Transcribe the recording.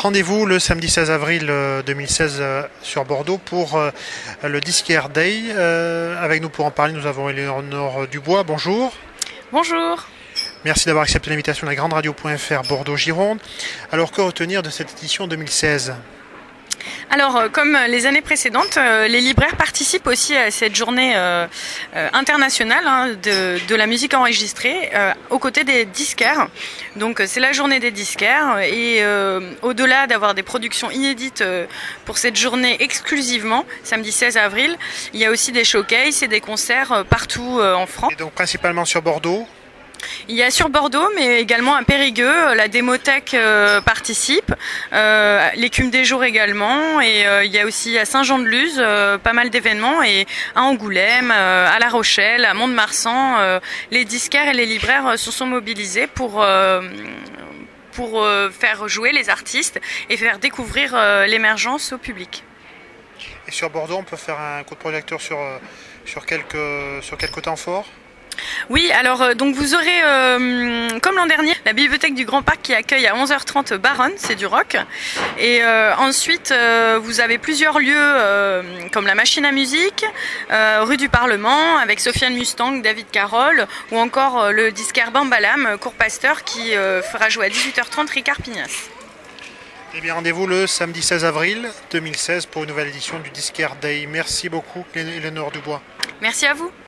Rendez-vous le samedi 16 avril 2016 sur Bordeaux pour le Disquaire Day. Avec nous pour en parler, nous avons Éléonore Dubois. Bonjour. Bonjour. Merci d'avoir accepté l'invitation de la Grande Radio.fr Bordeaux-Gironde. Alors, que retenir de cette édition 2016 ? Alors, comme les années précédentes, les libraires participent aussi à cette journée internationale de la musique enregistrée aux côtés des disquaires. Donc, c'est la journée des disquaires et au-delà d'avoir des productions inédites pour cette journée exclusivement, samedi 16 avril, il y a aussi des showcases et des concerts partout en France. Et donc, principalement sur Bordeaux ? Il y a sur Bordeaux, mais également à Périgueux, la Démothèque participe, l'Écume des Jours également, et il y a aussi à Saint-Jean-de-Luz pas mal d'événements, et à Angoulême, à La Rochelle, à Mont-de-Marsan, les disquaires et les libraires se sont mobilisés pour faire jouer les artistes et faire découvrir l'émergence au public. Et sur Bordeaux, on peut faire un coup de projecteur sur quelques temps forts ? Oui, alors donc vous aurez, comme l'an dernier, la bibliothèque du Grand Parc qui accueille à 11h30 Baronne, c'est du rock. Et ensuite, vous avez plusieurs lieux comme la Machine à musique, rue du Parlement avec Sofiane Mustang, David Carroll, ou encore le disquaire Bambalam, Cours Pasteur, qui fera jouer à 18h30 Ricard Pignas. Eh bien, rendez-vous le samedi 16 avril 2016 pour une nouvelle édition du Disquaire Day. Merci beaucoup, Éléonore Dubois. Merci à vous.